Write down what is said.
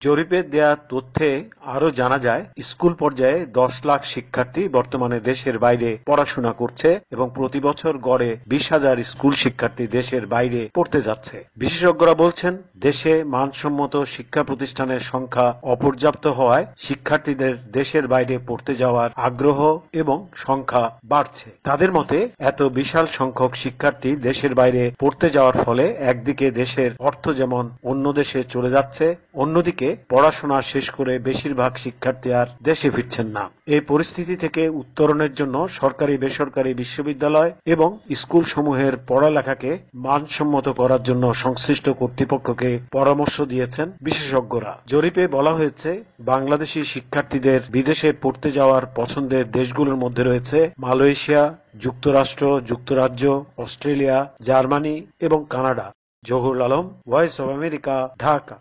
জরিপের দেয়া তথ্যে আরো জানা যায়, স্কুল পর্যায়ে 10 লাখ শিক্ষার্থী বর্তমানে দেশের বাইরে পড়াশোনা করছে এবং প্রতি বছর গড়ে 20,000 স্কুল শিক্ষার্থী দেশের বাইরে পড়তে যাচ্ছে। বিশেষজ্ঞরা বলছেন, দেশে মানসম্মত শিক্ষা প্রতিষ্ঠানের সংখ্যা অপর্যাপ্ত হওয়ায় শিক্ষার্থীদের দেশের বাইরে পড়তে যাওয়ার আগ্রহ এবং সংখ্যা বাড়ছে। তাদের মতে, এত বিশাল সংখ্যক শিক্ষার্থী দেশের বাইরে পড়তে যাওয়ার ফলে একদিকে দেশের অর্থ যেমন অন্য দেশে চলে যাচ্ছে, অন্যদিকে পড়াশোনা শেষ করে বেশিরভাগ শিক্ষার্থী আর দেশে ফিরছেন না। এই পরিস্থিতি থেকে উত্তরণের জন্য সরকারি বেসরকারি বিশ্ববিদ্যালয় এবং স্কুল সমূহের পড়ালেখাকে মানসম্মত করার জন্য সংশ্লিষ্ট কর্তৃপক্ষকে পরামর্শ দিয়েছেন বিশেষজ্ঞরা। জরিপে বলা হয়েছে, বাংলাদেশি শিক্ষার্থীদের বিদেশে পড়তে যাওয়ার পছন্দের দেশগুলোর মধ্যে রয়েছে মালয়েশিয়া, যুক্তরাষ্ট্র, যুক্তরাজ্য, অস্ট্রেলিয়া, জার্মানি এবং Canada. Zahurul Alam, voice of America, Dhaka.